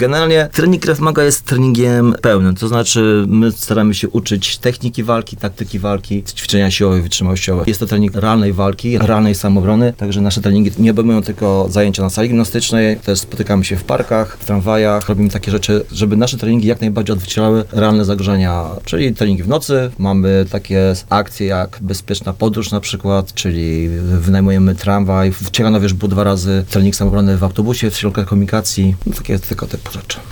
Generalnie trening Krav Maga jest treningiem pełnym, to znaczy my staramy się uczyć techniki walki, taktyki walki, ćwiczenia siłowe, wytrzymałościowe. Jest to trening realnej walki, realnej samoobrony, także nasze treningi nie obejmują tylko zajęcia na sali gimnastycznej, też spotykamy się w parkach, w tramwajach, robimy takie rzeczy, żeby nasze treningi jak najbardziej odzwierciedlały realne zagrożenia, czyli treningi w nocy, mamy takie akcje jak bezpieczna podróż na przykład, czyli wynajmujemy tramwaj, w Ciechanowie już było 2 razy trening samoobrony w autobusie, w środkach komunikacji, takie tylko typu rzeczy.